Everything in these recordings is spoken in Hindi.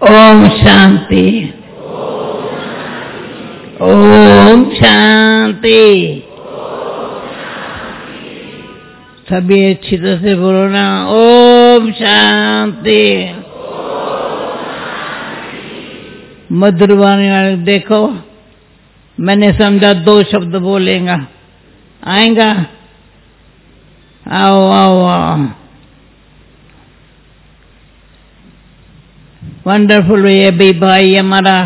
ओम शांति। ओम शांति। सभी अच्छी तरह से बोलो ना, ओम शांति। मधुरवाणी वाले देखो, मैंने समझा 2 शब्द बोलेगा, आएगा? आओ आओ आओ। वंडरफुल। ये भी भाई हमारा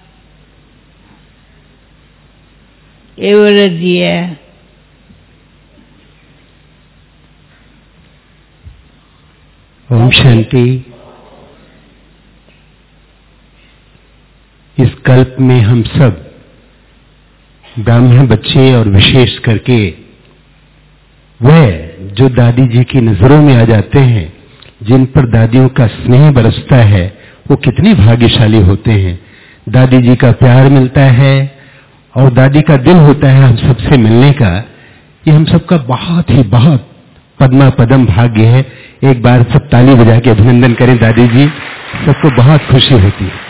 एवरेज जी है। ओम शांति। इस कल्प में हम सब ब्राह्मण बच्चे और विशेष करके वह जो दादी जी की नजरों में आ जाते हैं, जिन पर दादियों का स्नेह बरसता है, वो कितने भाग्यशाली होते हैं। दादी जी का प्यार मिलता है और दादी का दिल होता है हम सबसे मिलने का। ये हम सबका बहुत ही बहुत पद्मा पदम भाग्य है। एक बार सब ताली बजा के अभिनंदन करें दादी जी, सबको बहुत खुशी होती है।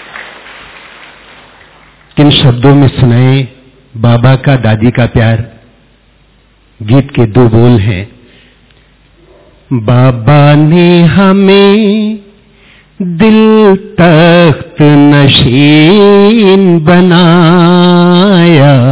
किन शब्दों में सुनाए बाबा का दादी का प्यार। गीत के 2 बोल हैं। बाबा ने हमें दिल तख्त नशीन बनाया,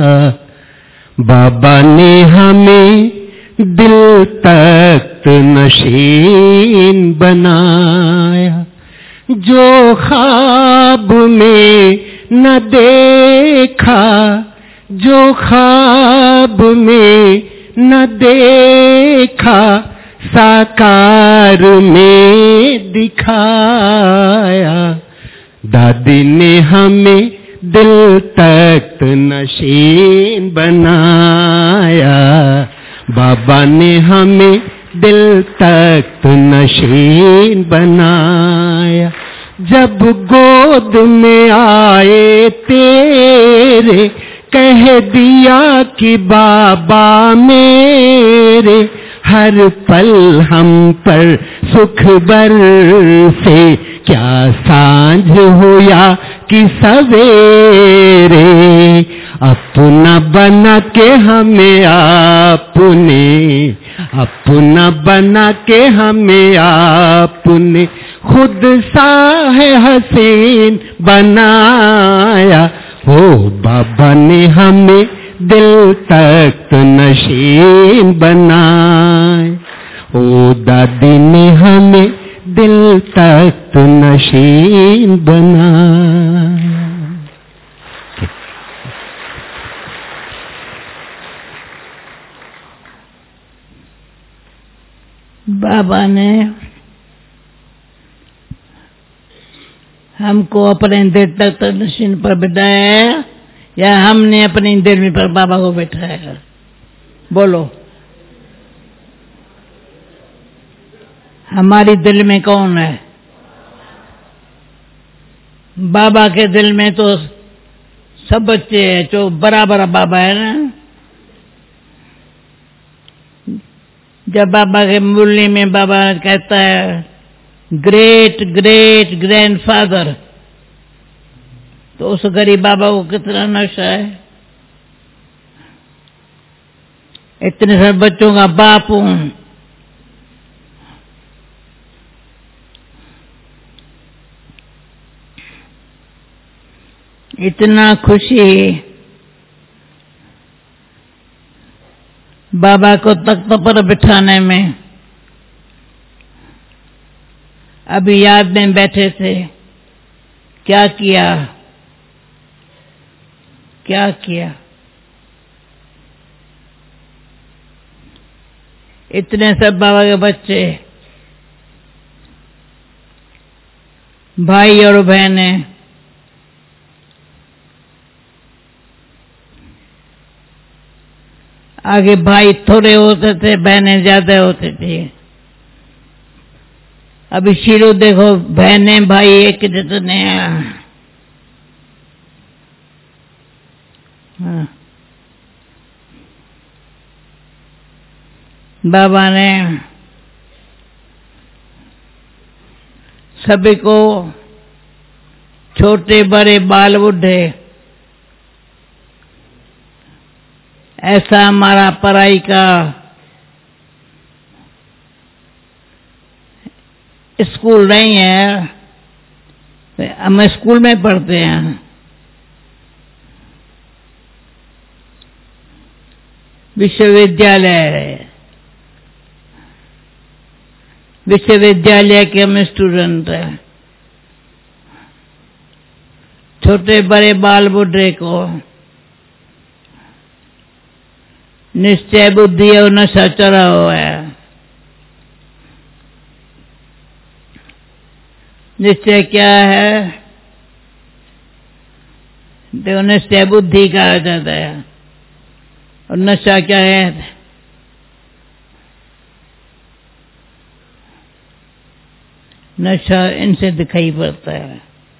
बाबा ने हमें दिल तख्त नशीन बनाया। जो ख्वाब में न देखा, जो ख्वाब में न देखा, साकार में दिखाया। दादी ने हमें दिल तख्त नशीन बनाया, बाबा ने हमें दिल तख्त नशीन बनाया। जब गोद में आए तेरे, कह दिया कि बाबा मेरे, हर पल हम पर सुख बरसे, क्या सांझ हो या कि सवेरे। अपना बना के हमें आपने, अपना बना के हमें आपने, खुद सा है हसीन बनाया। ओ बाबा ने हमें दिल तख्त नशीन बनाए, ओ दादी ने हमें दिल तख्त नशीन बनाया। बाबा ने हमको अपने दिल तख्त नशीन पर बिठाया या हमने अपने दिल में पर बाबा को बैठाया? बोलो, हमारी दिल में कौन है? बाबा के दिल में तो सब बच्चे हैं, जो बराबर बाबा है ना। जब बाबा के मुरली में बाबा कहता है ग्रेट ग्रेट ग्रैंडफादर, तो उस गरीब बाबा को कितना नशा है। इतने सारे बच्चों का बाप हूं, इतना खुशी बाबा को तख्त पर बिठाने में। अभी याद में बैठे थे, क्या किया, क्या किया। इतने सब बाबा के बच्चे, भाई और बहनें, आगे भाई थोड़े होते थे, बहनें ज्यादा होती थी। अभी शीरो देखो, बहनें भाई एक जितने हैं। हाँ। बाबा ने सभी को छोटे बड़े बाल बूढ़े, ऐसा हमारा पढ़ाई का स्कूल नहीं है। हम स्कूल में पढ़ते हैं, विश्वविद्यालय, विश्वविद्यालय के हम स्टूडेंट हैं। छोटे बड़े बाल बूढ़े को निश्चय बुद्धि और नशा चढ़ा हुआ है। निश्चय क्या है? देखो, निश्चय बुद्धि कहा जाता है। और नशा क्या है? नशा इनसे दिखाई पड़ता है।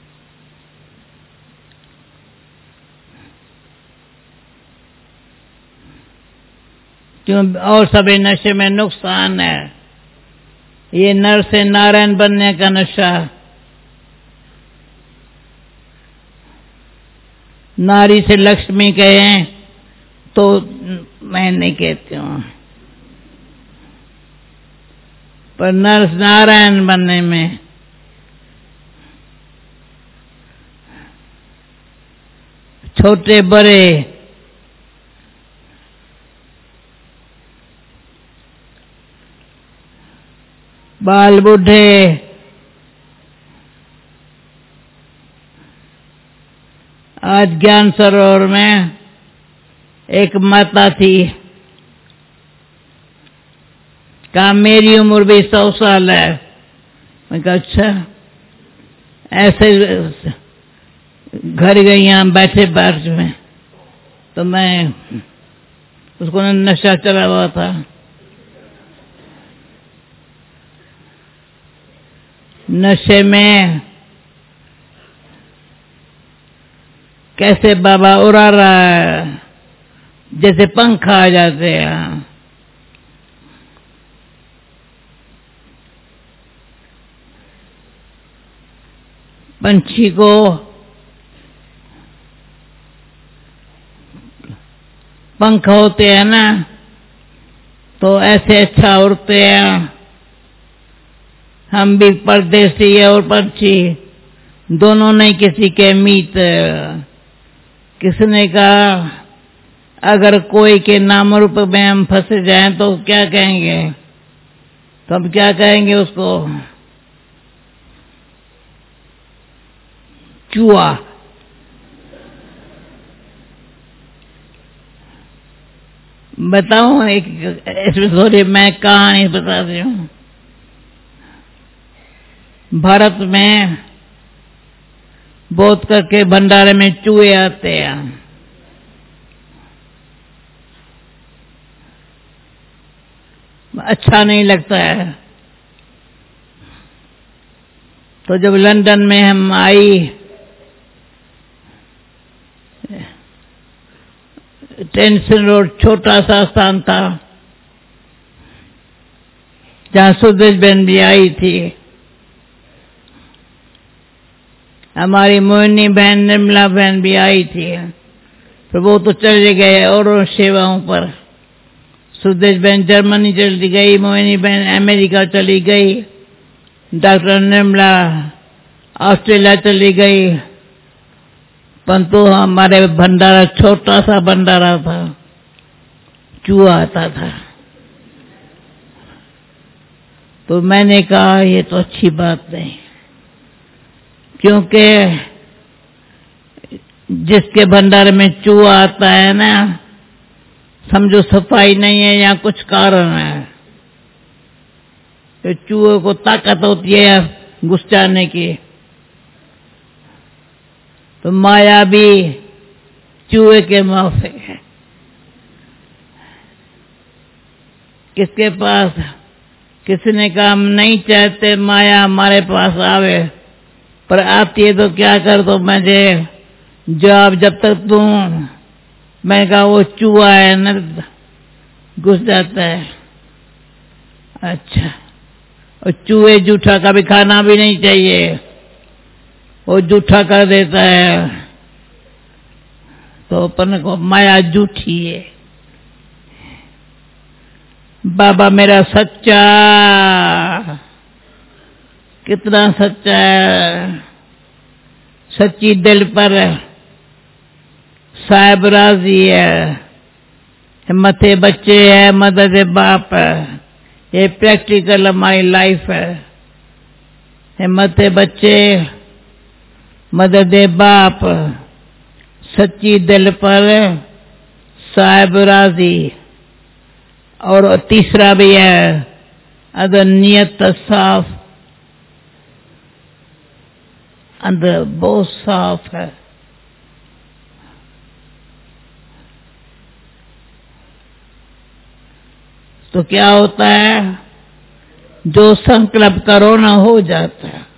क्यों? और सभी नशे में नुकसान है। ये नर से नारायण बनने का नशा, नारी से लक्ष्मी कहें तो मैं नहीं कहती हूँ, पर नर से नारायण बनने में छोटे बड़े बाल बूढ़े, आज ज्ञान सरोवर में एक माता थी, कहा मेरी उम्र भी 100 साल है। मैं कहा अच्छा। ऐसे घर गई यहाँ बैठे बार्च में, तो मैं उसको नशा चला हुआ था। नशे में कैसे बाबा उड़ा रहा है, जैसे पंख आ जाते हैं। पंछी को पंख होते हैं ना, तो ऐसे अच्छा उड़ते हैं। हम भी परदेसी है और पंछी दोनों नहीं किसी के मीत। किसने कहा अगर कोई के नाम रूप में हम फंस जाएं तो क्या कहेंगे? तो हम क्या कहेंगे उसको? चूहा। बताऊं एक इसमें थोड़ी मैं कहानी बताती हूँ। भारत में बहुत करके भंडारे में चूहे आते हैं। अच्छा नहीं लगता है। तो जब लंदन में हम आई, टेंशन रोड छोटा सा स्थान था जहां सुदेश बहन भी आई थी। हमारी मोहिनी बहन, निर्मला बहन भी आई थी, तो वो तो चले गए और सेवाओं पर। सुदेश बहन जर्मनी चली गई, मोहिनी बहन अमेरिका चली गई, डॉक्टर निर्मला ऑस्ट्रेलिया चली गई। परंतु हमारे भंडारा छोटा सा भंडारा था, चूहा आता था। तो मैंने कहा ये तो अच्छी बात नहीं, क्योंकि जिसके भंडारे में चूहा आता है ना, समझो सफाई नहीं है या कुछ कारण है। तो चूहे को ताकत होती है घुस जाने की। तो माया भी चूहे के माफे है। किसके पास? किसने कहा हम नहीं चाहते माया हमारे पास आवे, पर आती है तो क्या कर दो। मुझे जब तक तू, मैं कहा वो चूहा है न, घुस जाता है। अच्छा, और चूहे जूठा कभी खाना भी नहीं चाहिए। वो झूठा कर देता है, तो अपन को माया झूठी है। बाबा मेरा सच्चा, कितना सच्चा है, सच्ची दिल पर साहब राजी है, मथे बच्चे है, मदद बाप है। ये प्रैक्टिकल हमारी लाइफ है। मथे बच्चे, मदद बाप, सच्ची दिल पर साहब राजी। और तीसरा भी है अगर नियत साफ, अंदर बहुत साफ है। तो क्या होता है, जो संकल्प करो ना हो जाता है।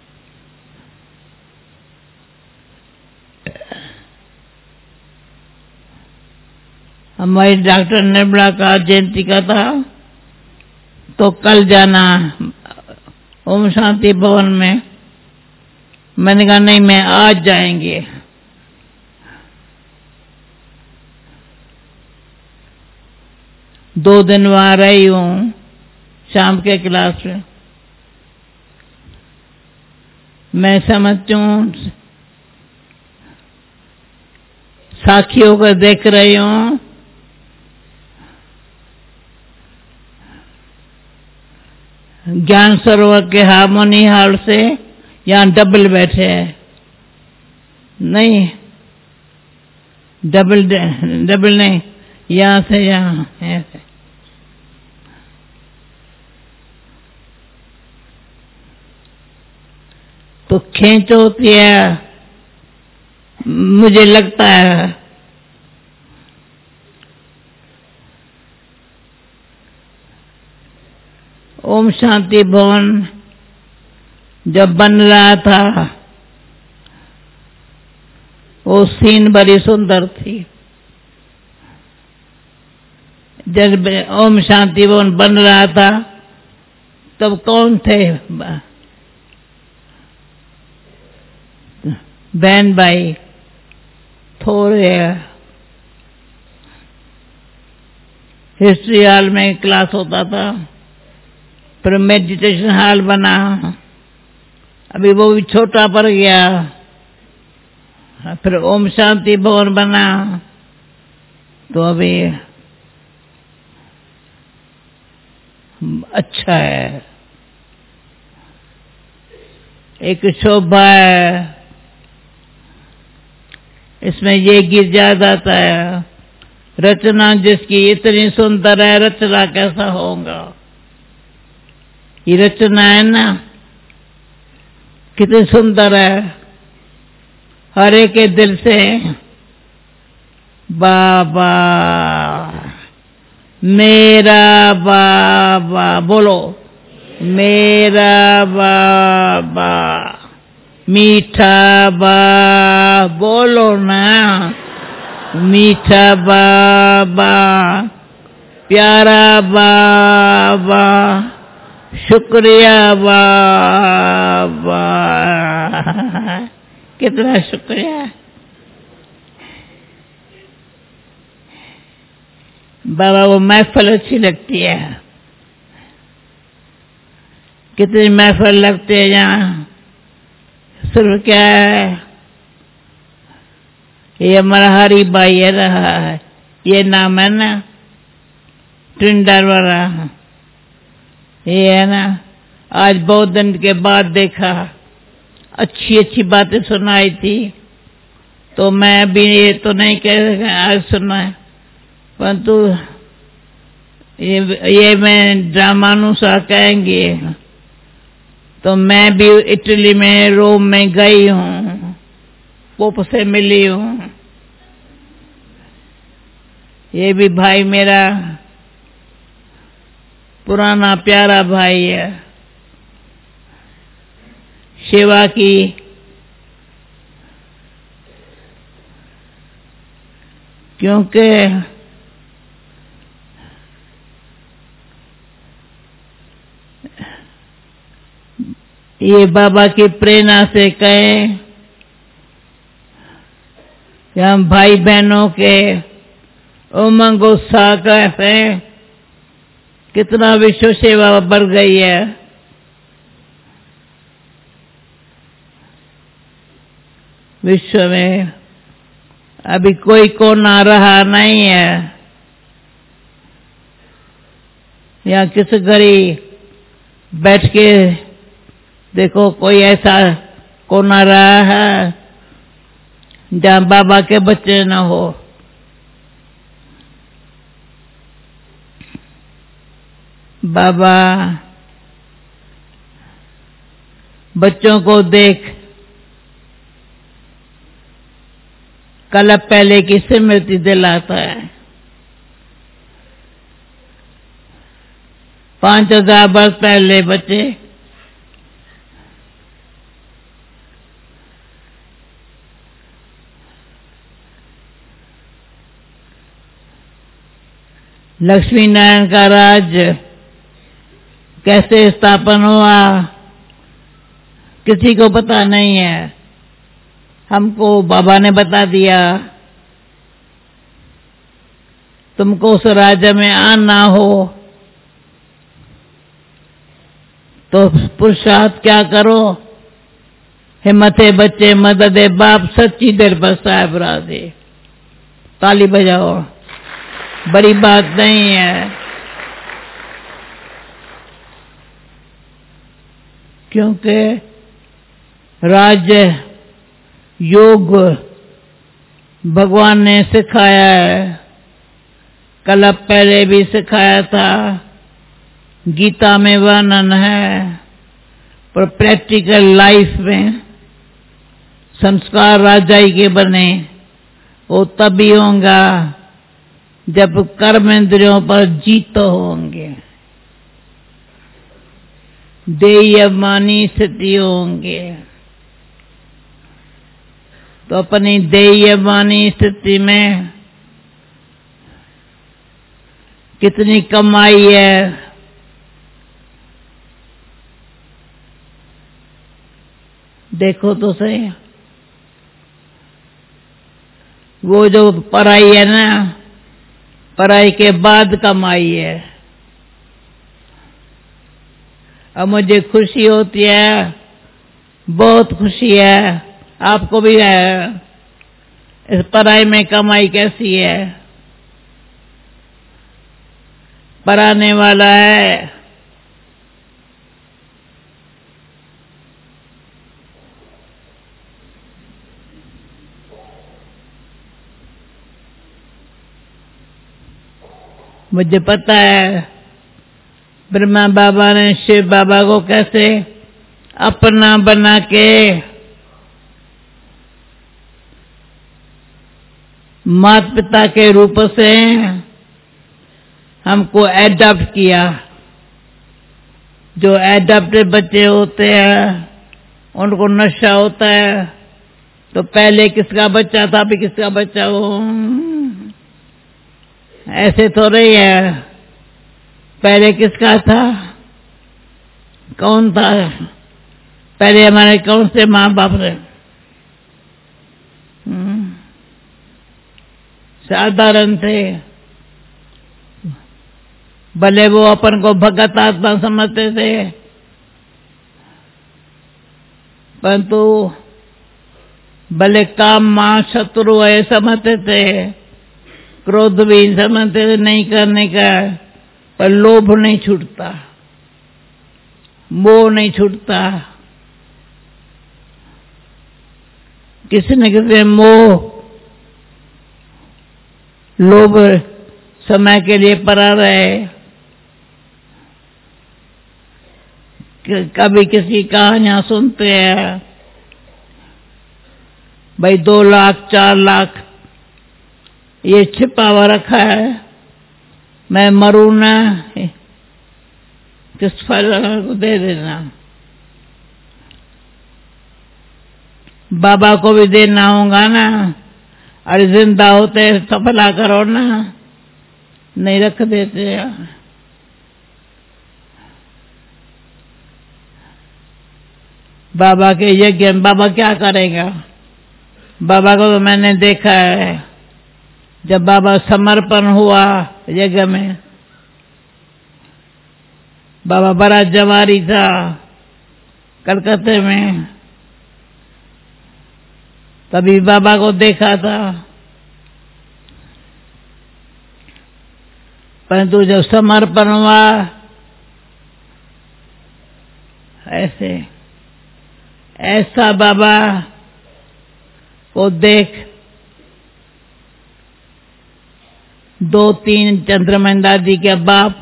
हमारी डॉक्टर निर्मला का जयंती का था, तो कल जाना ओम शांति भवन में। मैंने कहा नहीं, मैं आज जाएंगे। दो दिन वहां रही हूं शाम के क्लास में। मैं समझती हूँ, साक्षी होकर देख रही हूं, ज्ञान सरोवर के हार्मोनी हॉल से यहाँ डबल बैठे हैं। नहीं, डबल नहीं, यहाँ से यहाँ ऐसे। तो खींच होती है, मुझे लगता है ओम शांति भवन जब बन रहा था, वो सीन बड़ी सुंदर थी। जब ओम शांति भवन बन रहा था, तब कौन थे? बहन भाई थोड़े। हिस्ट्री हॉल में क्लास होता था, फिर मेडिटेशन हॉल बना, अभी वो भी छोटा पड़ गया, फिर ओम शांति भवन बना, तो अभी अच्छा है। एक शोभा है, इसमें ये गीत याद आता है, रचना जिसकी इतनी सुंदर है, रचना कैसा होगा। ये रचना है ना, कितनी सुंदर है, हर एक के दिल से बाबा मेरा बाबा बोलो, मेरा बाबा मीठा बाबा बोलो ना, मीठा बाबा प्यारा बाबा शुक्रिया बाबा। कितना शुक्रिया बाबा। वो महफिल अच्छी लगती है, कितनी महफिल लगती है यहाँ। सिर्फ क्या है, ये हमारा हरी भाई है रहा है, ये नाम है ना ट्रिंडर वाला, ये है ना। आज बहुत दिन के बाद देखा, अच्छी अच्छी बातें सुनाई थी, तो मैं भी ये तो नहीं कह आज सुना है, परंतु ये मैं ड्रामानुसार कहेंगे, तो मैं भी इटली में रोम में गई हूँ, पोप से मिली हूँ। ये भी भाई मेरा पुराना प्यारा भाई है, सेवा की क्योंकि ये बाबा की प्रेरणा से कहें या भाई बहनों के उमंग उत्साह कैसे कितना विश्व सेवा बढ़ गई है। विश्व में अभी कोई कोना रहा नहीं है। या किस घड़ी बैठ के देखो कोई ऐसा कोना रहा है जहां बाबा के बच्चे न हो। बाबा बच्चों को देख कल पहले की स्मृति दिलाता है। 5000 वर्ष पहले बच्चे लक्ष्मी नारायण का राज्य कैसे स्थापन हुआ किसी को पता नहीं है। हमको बाबा ने बता दिया। तुमको उस राज्य में आना हो तो पुरुषार्थ क्या करो। हिम्मते बच्चे मददे बाप सच्ची देर पर साहब राधे। ताली बजाओ, बड़ी बात नहीं है। क्योंकि राज्य योग भगवान ने सिखाया है। कल पहले भी सिखाया था, गीता में वर्णन है। पर प्रैक्टिकल लाइफ में संस्कार राजाई के बने वो तभी होगा जब कर्म इंद्रियों पर जीत होंगे, देयमानी स्थिति होंगे। तो अपनी देयमानी स्थिति में कितनी कमाई है, देखो तो सही। वो जो पढ़ाई है ना, पढ़ाई के बाद कमाई है। अब मुझे खुशी होती है, बहुत खुशी है, आपको भी है। इस पढ़ाई में कमाई कैसी है। पढ़ाने वाला है, मुझे पता है ब्रह्मा बाबा ने शिव बाबा को कैसे अपना बना के माता पिता के रूप से हमको एडॉप्ट किया। जो एडॉप्टेड बच्चे होते हैं उनको नशा होता है। तो पहले किसका बच्चा था, अभी किसका बच्चा हो, ऐसे तो रही है। पहले किसका था, कौन था पहले, हमारे कौन से माँ बाप रहे। साधारण थे, भले वो अपन को भगत आत्मा समझते थे, परंतु भले काम मां शत्रु है समझते थे, क्रोध भी समझते थे नहीं करने का, पर लोभ नहीं छूटता, मोह नहीं छूटता। किसी न किसी मोह लोभ समय के लिए पड़ा रहे। कभी किसी कहानियां सुनते हैं, भाई 2 लाख 4 लाख ये छिपा हुआ रखा है, मैं मरूं ना, किस फलाना को दे देना, बाबा को भी देना होगा ना। अरे जिंदा होते सफला करो ना, नहीं रख देते। बाबा के यज्ञ में बाबा क्या करेगा, बाबा को तो मैंने देखा है, जब बाबा समर्पण हुआ जगह में, बाबा बड़ा जवारी था कलकत्ते में, तभी बाबा को देखा था। परंतु जब समर्पण हुआ, ऐसा बाबा को देख 2-3 चंद्रमन दादी के बाप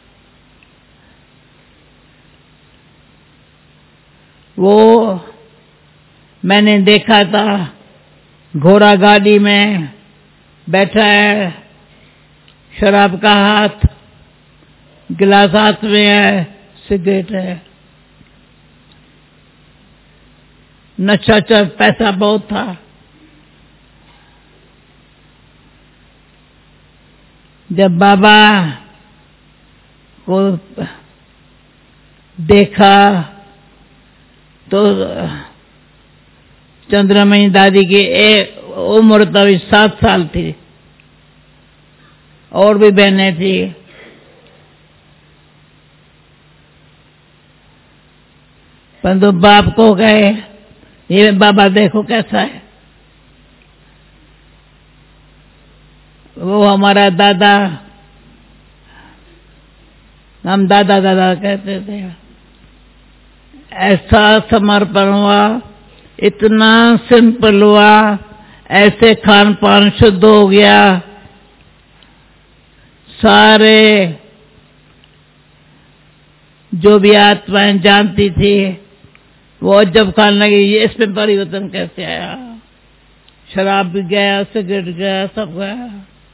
वो मैंने देखा था, घोड़ा गाड़ी में बैठा है, शराब का हाथ, गिलास हाथ में है, सिगरेट है, नशा पैसा बहुत था। जब बाबा को देखा तो चंद्रमणि दादी की उम्र तभी 7 साल थी, और भी बहनें थी। परंतु बाप को कहे, ये बाबा देखो कैसा है। वो हमारा दादा, हम दादा दादा कहते थे। ऐसा समर्पण हुआ, इतना सिंपल हुआ, ऐसे खान पान शुद्ध हो गया। सारे जो भी आत्माएं जानती थी वो जब खाने लगी, ये इसमें परिवर्तन कैसे आया। शराब भी गया, सिगरेट गया, सब गया।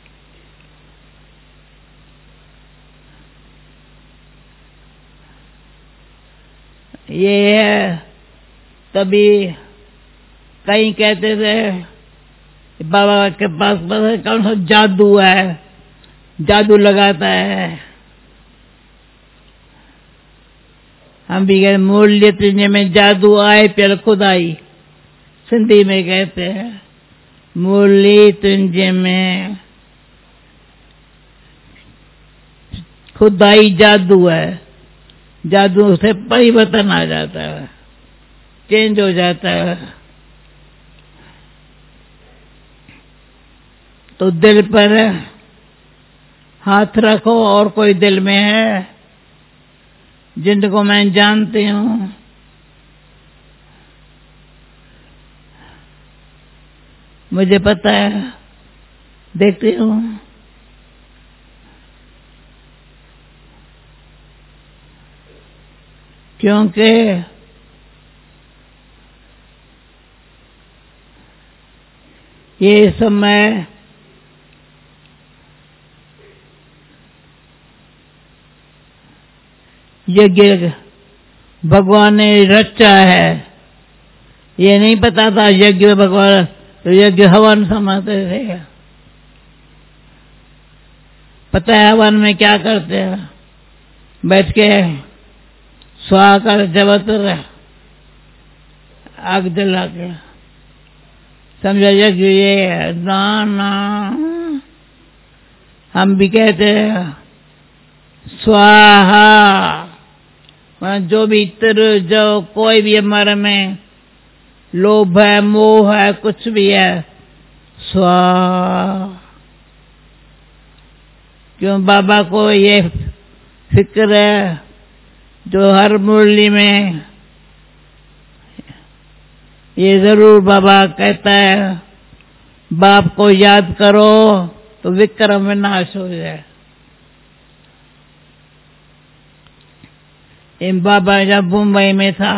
ये है, तभी कहीं कहते थे बाबा के पास कौन सा जादू है, जादू लगाता है। हम भी कहते मूल्य तुझे में जादू आए पर खुदाई, सिंधी में कहते हैं मूल्य तुझे में खुदाई जादू है। जादू से परिवर्तन आ जाता है, चेंज हो जाता है। तो दिल पर हाथ रखो, और कोई दिल में है जिनको मैं जानती हूँ, मुझे पता है, देखती हूँ। क्योंकि ये समय यज्ञ भगवान ने रचा है। ये नहीं पता था यज्ञ में भगवान, तो यज्ञ हवन समझते थे। पता है हवन में क्या करते हैं? बैठ के स्वाहा कर जबत आग जला के, समझा यज्ञ ये है। ना हम भी कहते हैं स्वाहा, जो भी तिर जो कोई भी हमारे में लोभ है, मोह है, कुछ भी है, स्वाहा। क्यों? बाबा को ये फिक्र है, जो हर मुरली में ये जरूर बाबा कहता है, बाप को याद करो तो विक्रम विनाश हो जाए। बाबा जब मुंबई में था,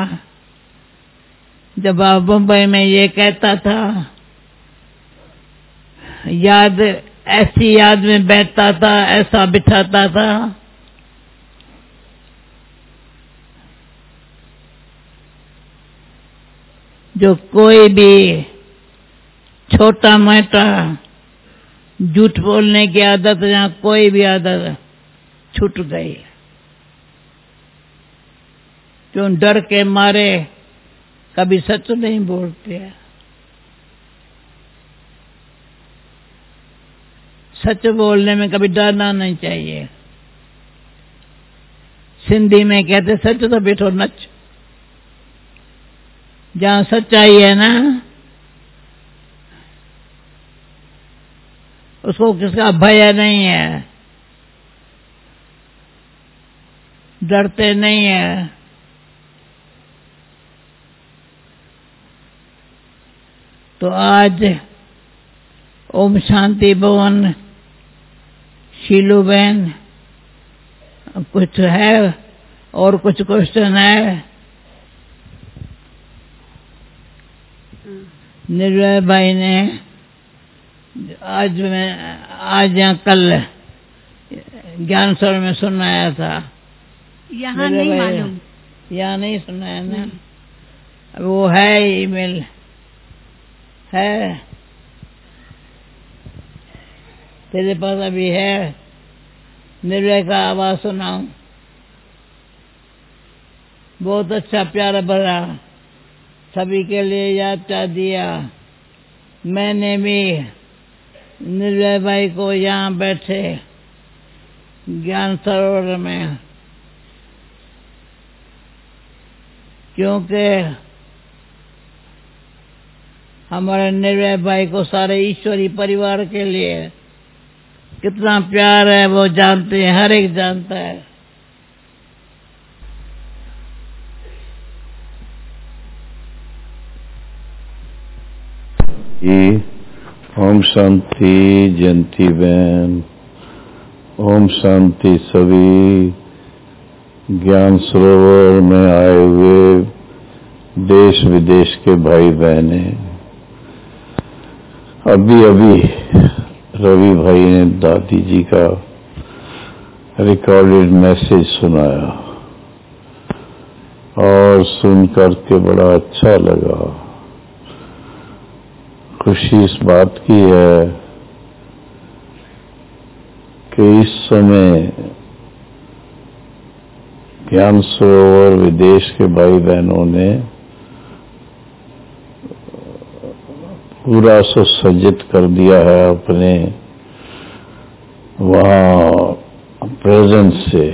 जब बाबा मुंबई में ये कहता था, याद ऐसी याद में बैठता था, ऐसा बिठाता था, जो कोई भी छोटा मोटा झूठ बोलने की आदत या कोई भी आदत छूट गई। क्यों? डर के मारे कभी सच नहीं बोलते हैं। सच बोलने में कभी डरना नहीं चाहिए। सिंधी में कहते सच तो बैठो नच। जहां सच्चाई है ना, उसको किसका भय नहीं है, डरते नहीं है। तो आज ओम शांति भवन शीलू बहन, कुछ है और कुछ क्वेश्चन है? निर्भय भाई ने आज या कल ज्ञान सर में सुनाया था। यहाँ नहीं मालूम, यहाँ नहीं सुनाया ना। वो है ईमेल है तेरे पास अभी है? निर्भय का आवाज सुनाऊं? बहुत अच्छा प्यारा भरा सभी के लिए यात्रा दिया। मैंने भी निर्भय भाई को यहाँ बैठे ज्ञान सरोवर में, क्योंकि हमारे निर्भय भाई को सारे ईश्वरी परिवार के लिए कितना प्यार है वो जानते हैं, हर एक जानता है। ओम शांति जयंती बहन, ओम शांति सभी ज्ञान सरोवर में आए हुए देश विदेश के भाई बहने। अभी अभी रवि भाई ने दादी जी का रिकॉर्डेड मैसेज सुनाया और सुनकर के बड़ा अच्छा लगा। खुशी इस बात की है कि इस समय ज्ञान सरोवर विदेश के भाई बहनों ने पूरा सुसज्जित कर दिया है अपने वहाँ प्रेजेंस से।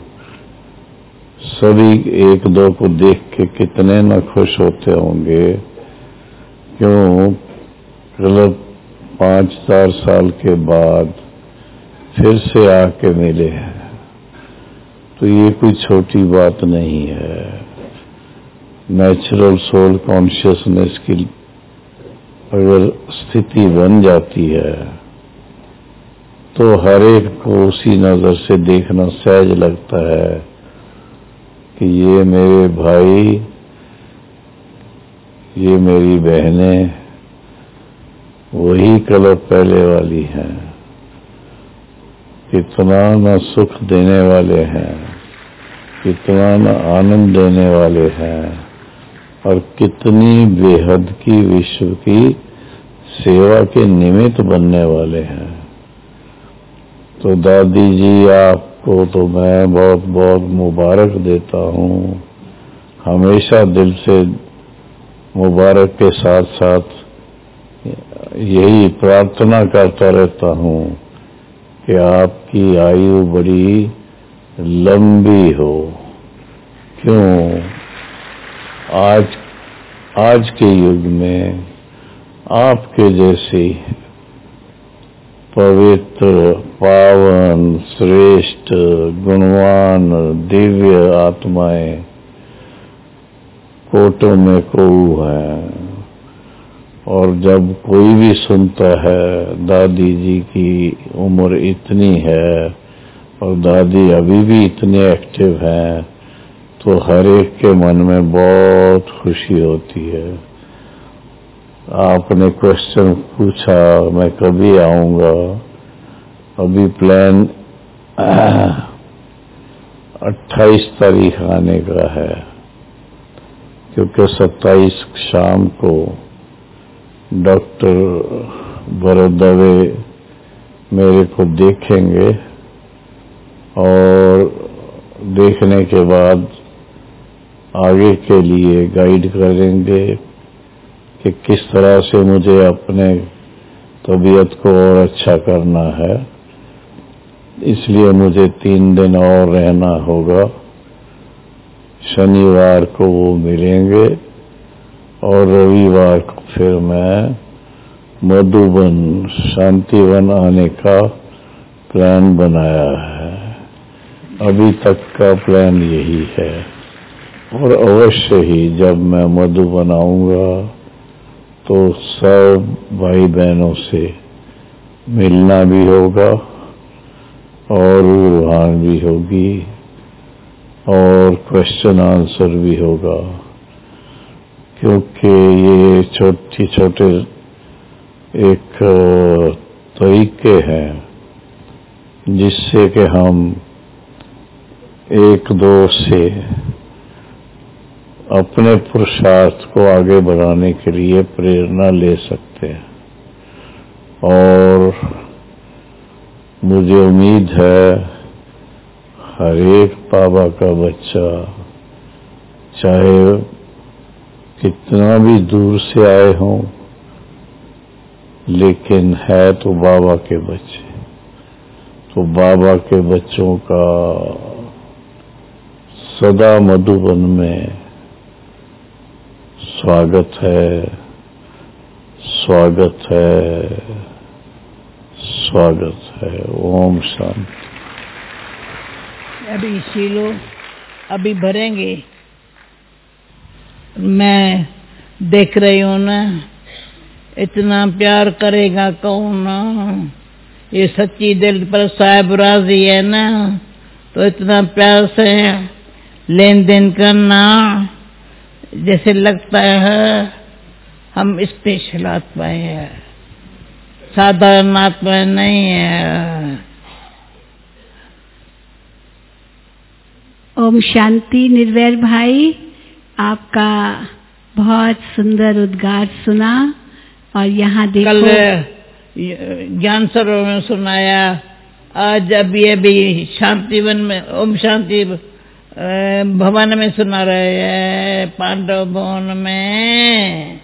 सभी एक दो को देख के कितने न खुश होते होंगे, क्यों मतलब 5-4 साल के बाद फिर से आके मिले हैं। तो ये कोई छोटी बात नहीं है। नेचुरल सोल कॉन्शियसनेस की अगर स्थिति बन जाती है तो हर एक को उसी नजर से देखना सहज लगता है कि ये मेरे भाई, ये मेरी बहनें वही कल पहले वाली हैं। कितना न सुख देने वाले हैं, कितना न आनंद देने वाले हैं, और कितनी बेहद की विश्व की सेवा के निमित्त बनने वाले हैं। तो दादी जी आपको तो मैं बहुत बहुत मुबारक देता हूँ। हमेशा दिल से मुबारक के साथ साथ यही प्रार्थना करता रहता हूँ कि आपकी आयु बड़ी लंबी हो। क्यों आज के युग में आपके जैसी पवित्र, पावन, श्रेष्ठ, गुणवान, दिव्य आत्माएं कोटों में कोऊ हैं। और जब कोई भी सुनता है दादी जी की उम्र इतनी है और दादी अभी भी इतने एक्टिव हैं, तो हर एक के मन में बहुत खुशी होती है। आपने क्वेश्चन पूछा मैं कभी आऊंगा, अभी प्लान 28 तारीख आने का है, क्योंकि 27 शाम को डॉक्टर भरत दवे मेरे को देखेंगे और देखने के बाद आगे के लिए गाइड करेंगे कि किस तरह से मुझे अपने तबीयत को और अच्छा करना है, इसलिए मुझे 3 दिन और रहना होगा। शनिवार को वो मिलेंगे और रविवार को फिर मैं मधुबन शांतिवन आने का प्लान बनाया है। अभी तक का प्लान यही है और अवश्य ही जब मैं मधुबन आऊंगा तो सब भाई बहनों से मिलना भी होगा और रूहान भी होगी और क्वेश्चन आंसर भी होगा, क्योंकि ये छोटे छोटे एक तरीके हैं जिससे कि हम एक दो से अपने पुरुषार्थ को आगे बढ़ाने के लिए प्रेरणा ले सकते हैं। और मुझे उम्मीद है हर एक बाबा का बच्चा, चाहे कितना भी दूर से आए हों, लेकिन है तो बाबा के बच्चे, तो बाबा के बच्चों का सदा मधुबन में स्वागत है, स्वागत है, स्वागत है। ओम शांति। अभी शीलो अभी भरेंगे। मैं देख रही हूँ ना, इतना प्यार करेगा कौन। ये सच्ची दिल पर साहिब राजी है ना, तो इतना प्यार से लेन देन करना जैसे लगता है हम स्पेशल आत्माएं हैं, साधारण आत्माएं नहीं है। ओम शांति। निर्वैर भाई, आपका बहुत सुंदर उद्गार सुना और यहाँ देखो कल ज्ञान सरोवर में सुनाया, आज अभी शांतिवन में ओम शांति भवन में सुना रहे हैं, पांडव भवन में।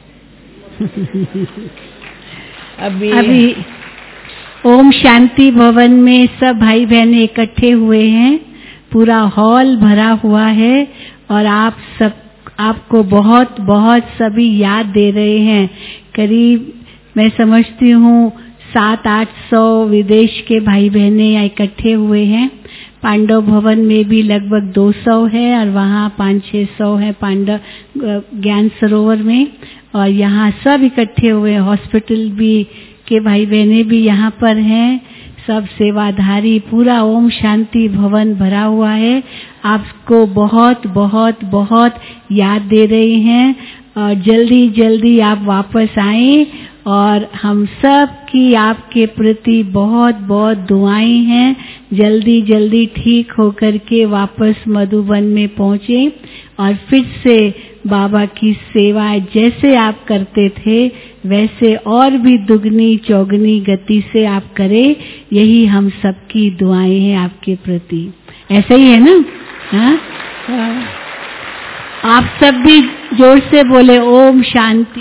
अभी ओम शांति भवन में सब भाई बहने इकट्ठे हुए हैं, पूरा हॉल भरा हुआ है और आपको बहुत बहुत सभी याद दे रहे हैं। करीब मैं समझती हूँ 700-800 विदेश के भाई बहने यहाँ इकट्ठे हुए हैं। पांडव भवन में भी लगभग 200 है और वहाँ 500-600 है पांडव ज्ञान सरोवर में, और यहाँ सब इकट्ठे हुए। हॉस्पिटल भी के भाई बहने भी यहाँ पर हैं, सब सेवाधारी, पूरा ओम शांति भवन भरा हुआ है। आपको बहुत बहुत बहुत याद दे रहे हैं और जल्दी जल्दी आप वापस आएं, और हम सब की आपके प्रति बहुत बहुत दुआएं हैं। जल्दी जल्दी ठीक होकर के वापस मधुबन में पहुँचे और फिर से बाबा की सेवा जैसे आप करते थे वैसे और भी दुगनी चौगनी गति से आप करें, यही हम सबकी दुआएं हैं आपके प्रति। ऐसा ही है ना? हाँ? आप सब भी जोर से बोले ओम शांति।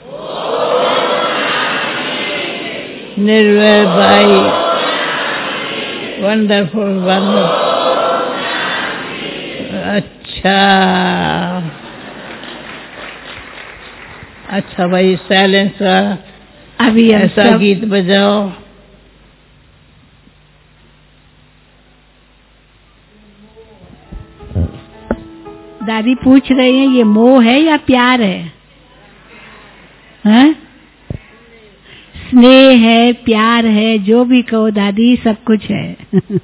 निर्वैर भाई, वंडरफुल वंडरफुल। अच्छा भाई, साइलेंस अभी ऐसा गीत बजाओ। दादी पूछ रही हैं ये मोह है या प्यार है? हैं? स्नेह है, प्यार है, जो भी कहो दादी, सब कुछ है।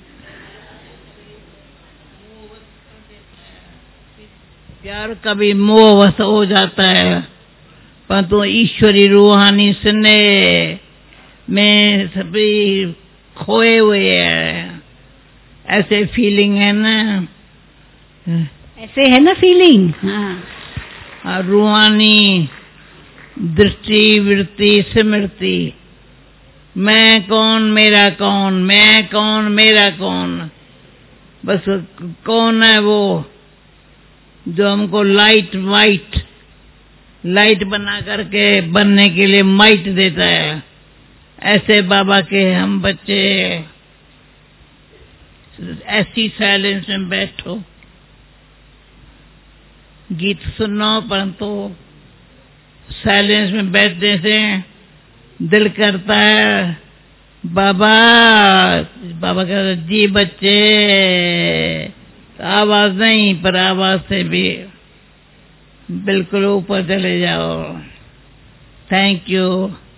प्यार कभी मोहवश हो जाता है, परंतु ईश्वरी रूहानी स्नेह में सभी खोए हुए हैं। ऐसे फीलिंग है ना, ऐसे है ना फीलिंग। हाँ, रूहानी दृष्टि वृत्ति स्मृति, मैं कौन मेरा कौन, मैं कौन मेरा कौन। बस कौन है वो जो हमको लाइट बना करके बनने के लिए माइट देता है। ऐसे बाबा के हम बच्चे ऐसी साइलेंस में बैठो, गीत सुनो, परंतु साइलेंस में बैठने से दिल करता है बाबा कहता जी बच्चे, आवाज नहीं पर आवाज से भी बिल्कुल ऊपर चले जाओ। Thank you.